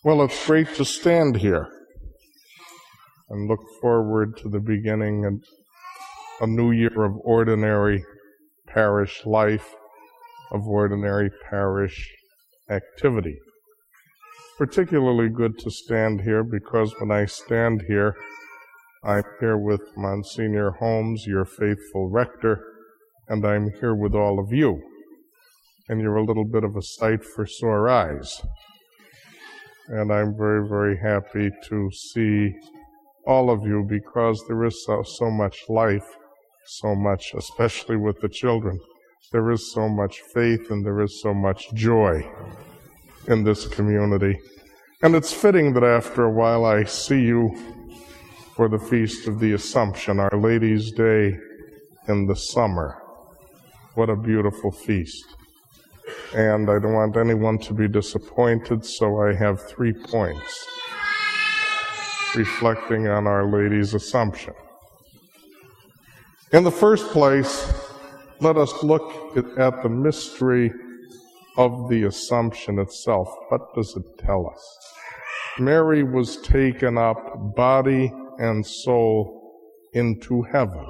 Well, it's great to stand here and look forward to the beginning of a new year of ordinary parish life, of ordinary parish activity. Particularly good to stand here because when I stand here, I'm here with Monsignor Holmes, your faithful rector, and I'm here with all of you. And you're a little bit of a sight for sore eyes. And I'm very, very happy to see all of you because there is so much life, so much, especially with the children. There is so much faith and there is so much joy in this community. And it's fitting that after a while I see you for the Feast of the Assumption, Our Lady's Day in the summer. What a beautiful feast. And I don't want anyone to be disappointed, so I have 3 points reflecting on Our Lady's Assumption. In the first place, let us look at the mystery of the Assumption itself. What does it tell us? Mary was taken up, body and soul, into heaven.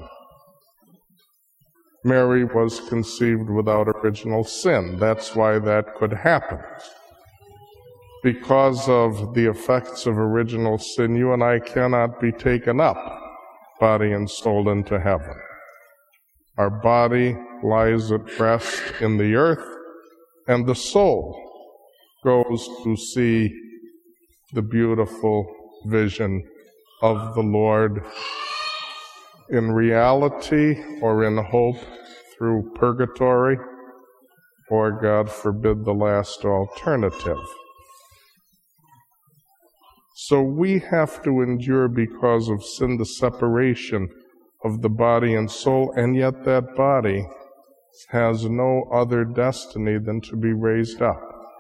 Mary was conceived without original sin. That's why that could happen. Because of the effects of original sin, you and I cannot be taken up, body and soul, into heaven. Our body lies at rest in the earth, and the soul goes to see the beautiful vision of the Lord in reality or in hope through purgatory, or, God forbid, the last alternative. So we have to endure because of sin the separation of the body and soul, and yet that body has no other destiny than to be raised up,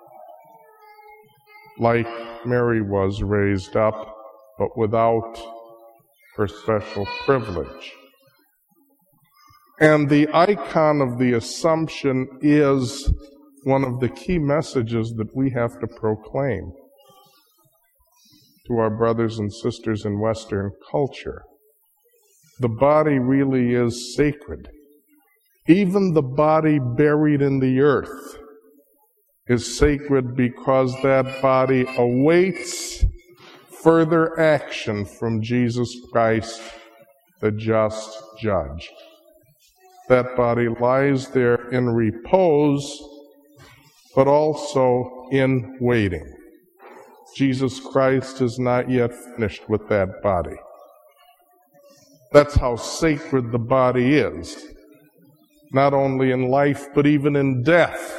like Mary was raised up, but without her special privilege. And the icon of the Assumption is one of the key messages that we have to proclaim to our brothers and sisters in Western culture. The body really is sacred. Even the body buried in the earth is sacred because that body awaits further action from Jesus Christ, the just judge. That body lies there in repose, but also in waiting. Jesus Christ is not yet finished with that body. That's how sacred the body is, not only in life, but even in death.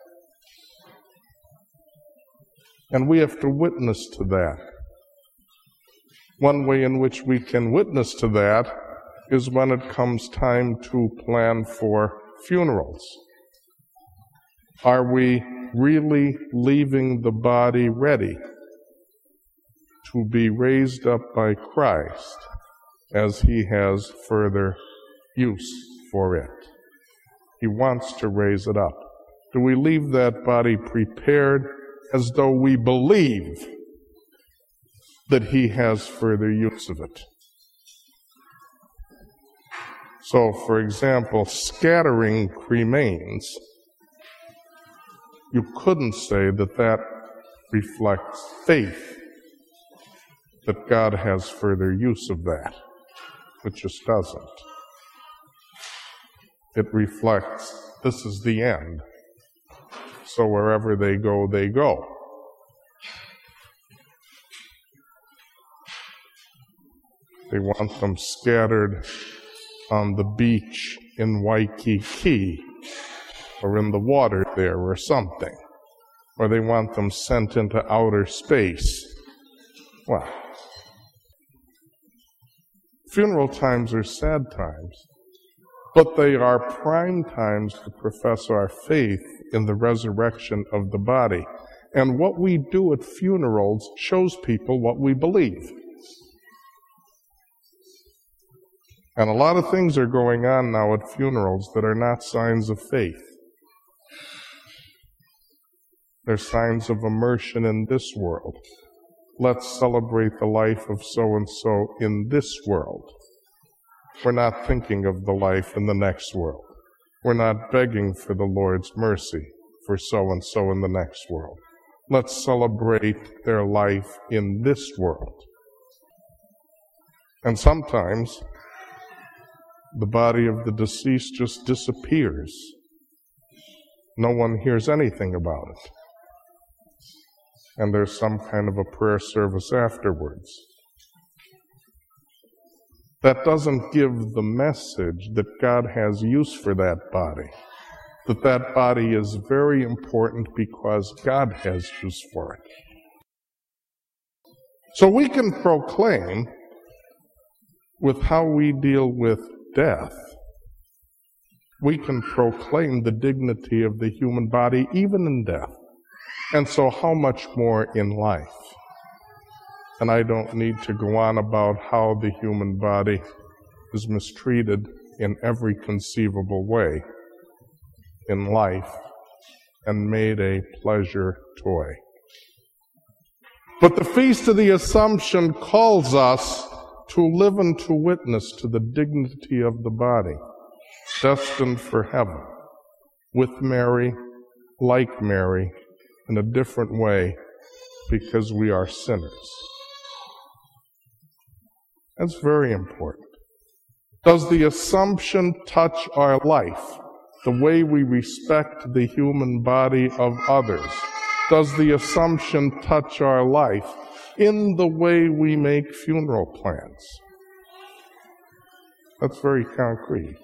And we have to witness to that. One way in which we can witness to that is when it comes time to plan for funerals. Are we really leaving the body ready to be raised up by Christ as He has further use for it? He wants to raise it up. Do we leave that body prepared as though we believe that He has further use of it? So, for example, scattering cremains, you couldn't say that that reflects faith, that God has further use of that. It just doesn't. It reflects, this is the end. So wherever they go, they go. They want them scattered on the beach in Waikiki, or in the water there, or something. Or they want them sent into outer space. Well, funeral times are sad times, but they are prime times to profess our faith in the resurrection of the body. And what we do at funerals shows people what we believe. And a lot of things are going on now at funerals that are not signs of faith. They're signs of immersion in this world. Let's celebrate the life of so-and-so in this world. We're not thinking of the life in the next world. We're not begging for the Lord's mercy for so-and-so in the next world. Let's celebrate their life in this world. And sometimes the body of the deceased just disappears. No one hears anything about it. And there's some kind of a prayer service afterwards. That doesn't give the message that God has use for that body, that that body is very important because God has use for it. So we can proclaim with how we deal with death, we can proclaim the dignity of the human body even in death. And so how much more in life? And I don't need to go on about how the human body is mistreated in every conceivable way in life and made a pleasure toy. But the Feast of the Assumption calls us to live and to witness to the dignity of the body, destined for heaven, with Mary, like Mary, in a different way, because we are sinners. That's very important. Does the Assumption touch our life, the way we respect the human body of others? Does the Assumption touch our life in the way we make funeral plans? That's very concrete.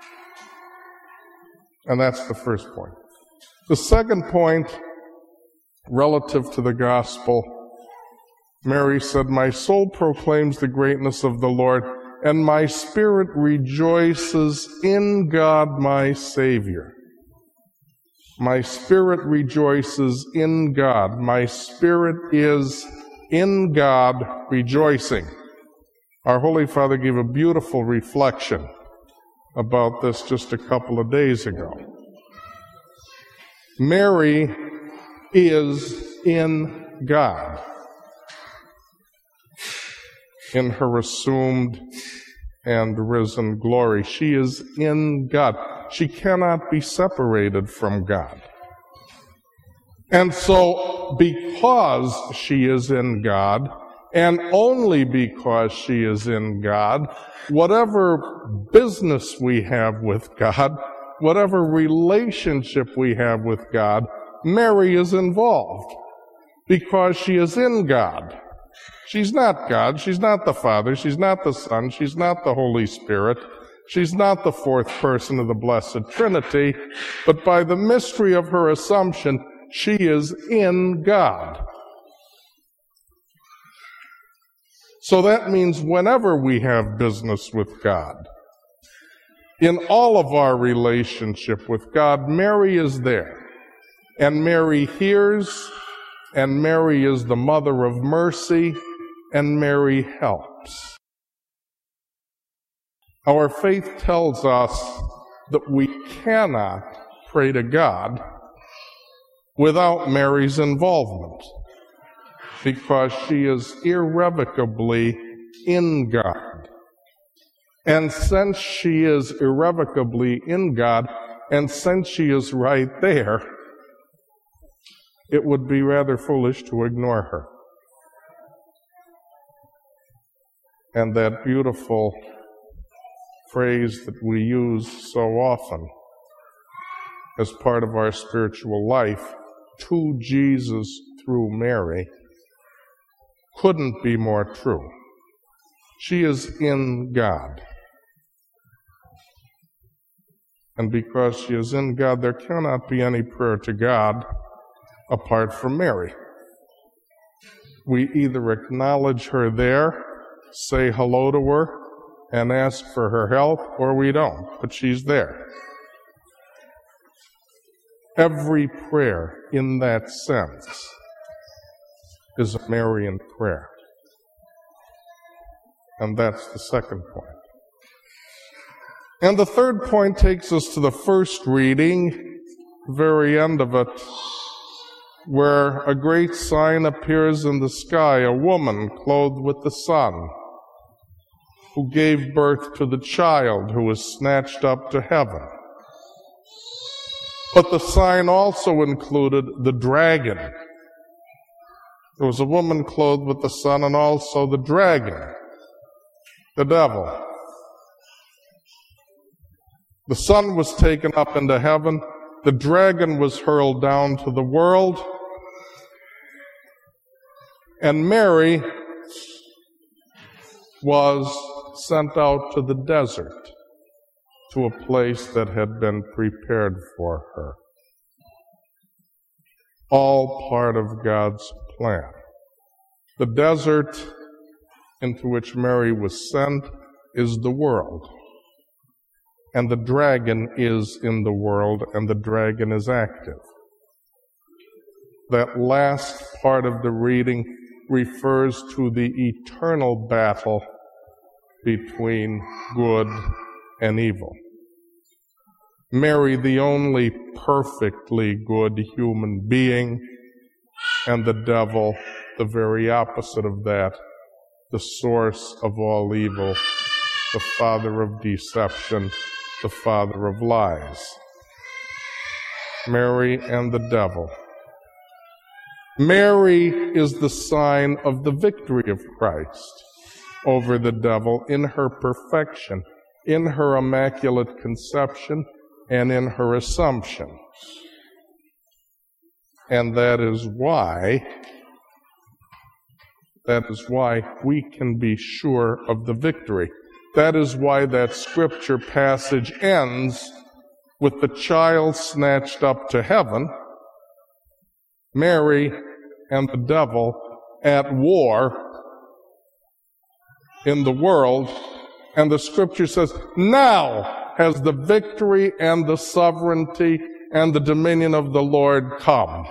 And that's the first point. The second point, relative to the gospel, Mary said, "My soul proclaims the greatness of the Lord, and my spirit rejoices in God my Savior." My spirit rejoices in God. My spirit is in God rejoicing. Our Holy Father gave a beautiful reflection about this just a couple of days ago. Mary is in God, in her assumed and risen glory. She is in God. She cannot be separated from God. And so, because she is in God, and only because she is in God, whatever business we have with God, whatever relationship we have with God, Mary is involved because she is in God. She's not God. She's not the Father. She's not the Son. She's not the Holy Spirit. She's not the fourth person of the Blessed Trinity. But by the mystery of her Assumption, she is in God. So that means whenever we have business with God, in all of our relationship with God, Mary is there. And Mary hears, and Mary is the mother of mercy, and Mary helps. Our faith tells us that we cannot pray to God without Mary's involvement, because she is irrevocably in God. And since she is irrevocably in God, and since she is right there, it would be rather foolish to ignore her. And that beautiful phrase that we use so often as part of our spiritual life, to Jesus through Mary, couldn't be more true. She is in God. And because she is in God, there cannot be any prayer to God apart from Mary. We either acknowledge her there, say hello to her, and ask for her help, or we don't, but she's there. Every prayer in that sense is a Marian prayer. And that's the second point. And the third point takes us to the first reading, the very end of it, where a great sign appears in the sky, a woman clothed with the sun, who gave birth to the child who was snatched up to heaven. But the sign also included the dragon. There was a woman clothed with the sun and also the dragon, the devil. The sun was taken up into heaven. The dragon was hurled down to the world. And Mary was sent out to the desert, to a place that had been prepared for her. All part of God's plan. The desert into which Mary was sent is the world. And the dragon is in the world, and the dragon is active. That last part of the reading refers to the eternal battle between good and evil. Mary, the only perfectly good human being, and the devil, the very opposite of that, the source of all evil, the father of deception, the father of lies. Mary and the devil. Mary is the sign of the victory of Christ over the devil in her perfection, in her immaculate conception, and in her assumption. And that is why we can be sure of the victory. That is why that scripture passage ends with the child snatched up to heaven, Mary and the devil at war in the world, and the scripture says, now has the victory and the sovereignty and the dominion of the Lord come.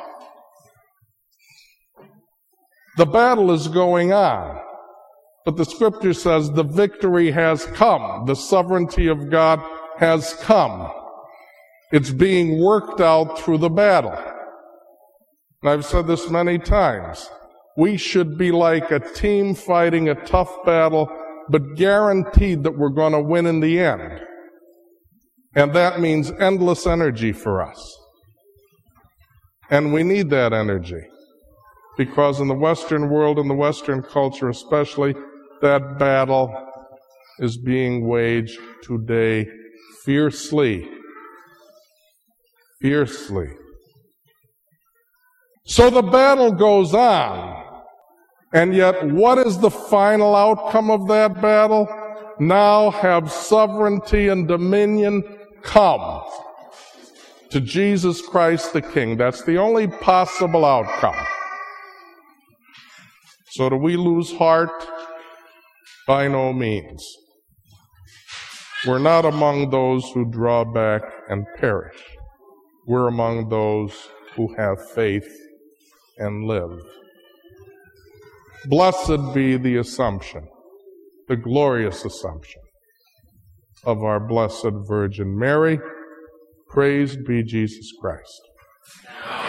The battle is going on, but the scripture says the victory has come. The sovereignty of God has come. It's being worked out through the battle. And I've said this many times. We should be like a team fighting a tough battle, but guaranteed that we're going to win in the end. And that means endless energy for us. And we need that energy. Because in the Western world, in the Western culture especially, that battle is being waged today fiercely. Fiercely. So the battle goes on. And yet, what is the final outcome of that battle? Now have sovereignty and dominion come to Jesus Christ the King. That's the only possible outcome. So do we lose heart? By no means. We're not among those who draw back and perish. We're among those who have faith and live. Blessed be the assumption, the glorious assumption of our Blessed Virgin Mary. Praised be Jesus Christ.